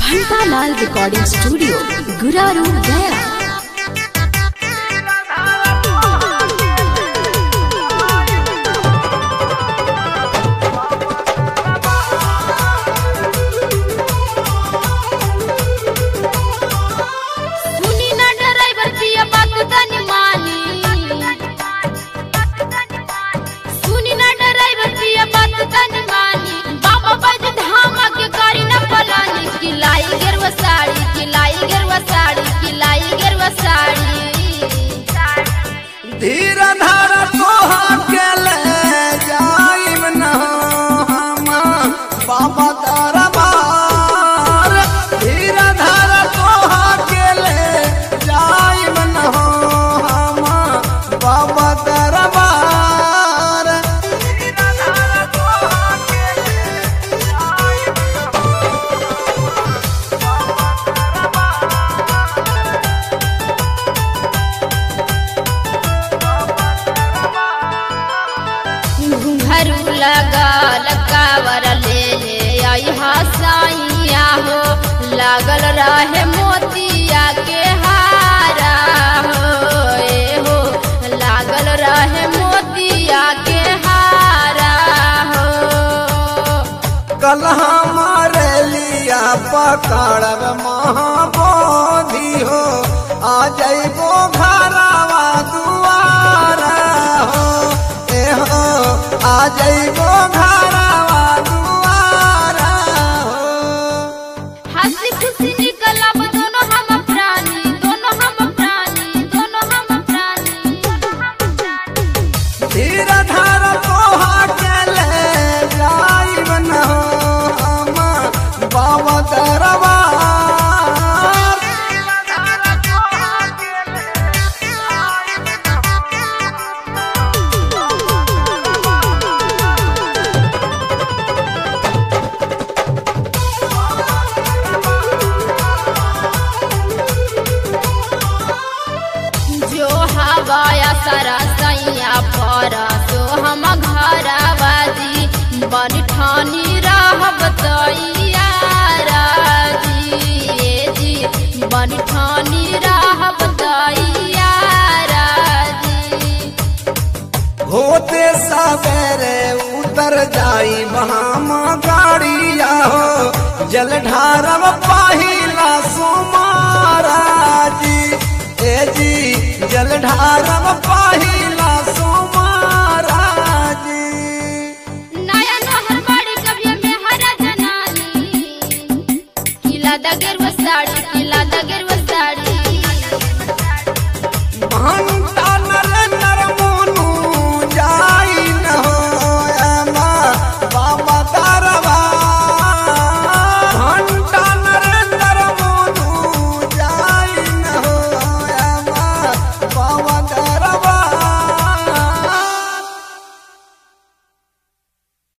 घंटालाल recording studio Guraru Gaya. धीरा धारा तोहा के ले जाइम न हम बाबा दरबार। धीरा धारा तोहा के ले जाइम न हम बाबा दरबार। धीरा धारा तोहा के ले जाइम न घरू लगा लकावर ले ले आई हसाइया हो, लागल रहे मोतिया के हारा हो, ए हो लागल रहे मोतिया के हारा हो। कल हमारे लिया पकड़ब महाबोधि हो, आ जइबो घरवा दुआरा हो, ए हो आ जइबो घरवा दुआरा हो। हंसी खुशी निकलब दोनों हम प्राणी, दोनों हम प्राणी, दोनों हम प्राणी। धीरा धारा तोहा के ले जाइब न हम बाबा दरबार। जो हवाया सारा सैया पर तो हम घरवाजी बन ठानी रहब तैयारा जी, ए जी बन ठानी रहब तैयारा जी। होते सवेरे उतर जाई हम गाड़िया हो, जल ढारब पहिला सोमारा जी, ए जी जल ढारब पहिला सोमारा जी। नया नहर बाड़ी कभी में हरा जनानी, किला दगेर साड़ी, किला दगेर